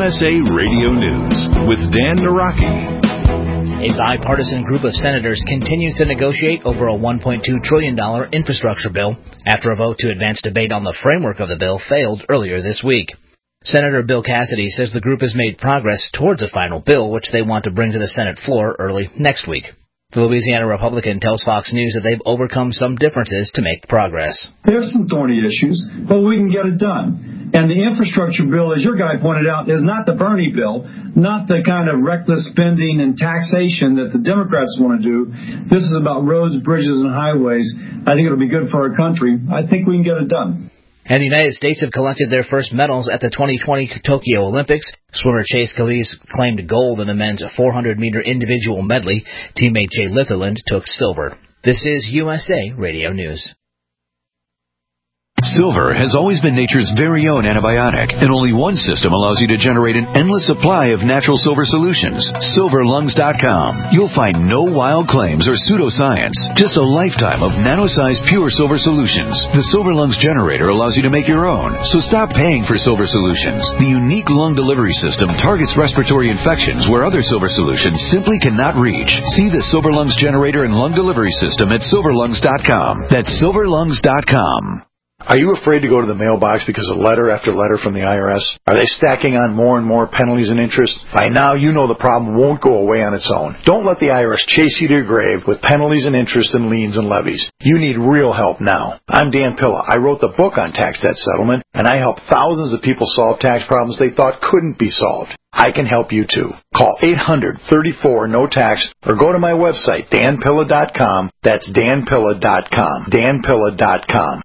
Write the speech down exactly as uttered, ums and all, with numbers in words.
S A Radio News with Dan Naraki. A bipartisan group of senators continues to negotiate over a one point two trillion dollars infrastructure bill after a vote to advance debate on the framework of the bill failed earlier this week. Senator Bill Cassidy says the group has made progress towards a final bill, which they want to bring to the Senate floor early next week. The Louisiana Republican tells Fox News that they've overcome some differences to make progress. There's some thorny issues, but we can get it done. And the infrastructure bill, as your guy pointed out, is not the Bernie bill, not the kind of reckless spending and taxation that the Democrats want to do. This is about roads, bridges, and highways. I think it'll be good for our country. I think we can get it done. And the United States have collected their first medals at the twenty twenty Tokyo Olympics. Swimmer Chase Calise claimed gold in the men's four hundred meter individual medley. Teammate Jay Litherland took silver. This is U S A Radio News. Silver has always been nature's very own antibiotic, and only one system allows you to generate an endless supply of natural silver solutions. silver lungs dot com. You'll find no wild claims or pseudoscience, just a lifetime of nano-sized pure silver solutions. The Silver Lungs generator allows you to make your own, so stop paying for silver solutions. The unique lung delivery system targets respiratory infections where other silver solutions simply cannot reach. See the Silver Lungs generator and lung delivery system at silver lungs dot com. That's silver lungs dot com. Are you afraid to go to the mailbox because of letter after letter from the I R S? Are they stacking on more and more penalties and interest? By now, you know the problem won't go away on its own. Don't let the I R S chase you to your grave with penalties and interest and liens and levies. You need real help now. I'm Dan Pilla. I wrote the book on tax debt settlement, and I help thousands of people solve tax problems they thought couldn't be solved. I can help you too. Call eight hundred, thirty-four, no tax or go to my website, dan pilla dot com. That's dan pilla dot com. dan pilla dot com.